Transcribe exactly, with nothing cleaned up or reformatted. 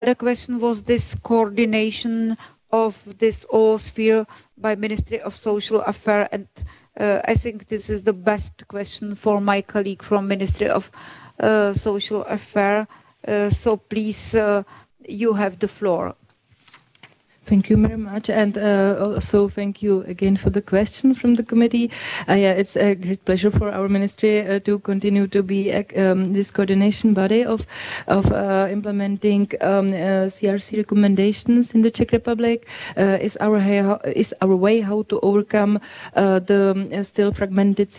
The question was this coordination of this whole sphere by Ministry of Social Affairs, and uh, I think this is the best question for my colleague from Ministry of uh, Social Affairs. Uh, so please, uh, you have the floor. Thank you very much, and uh, also thank you again for the question from the committee. Uh, yeah, it's a great pleasure for our ministry uh, to continue to be uh, um, this coordination body of of uh, implementing um, uh, C R C recommendations in the Czech Republic. Uh, is our is our way how to overcome uh, the um, still fragmented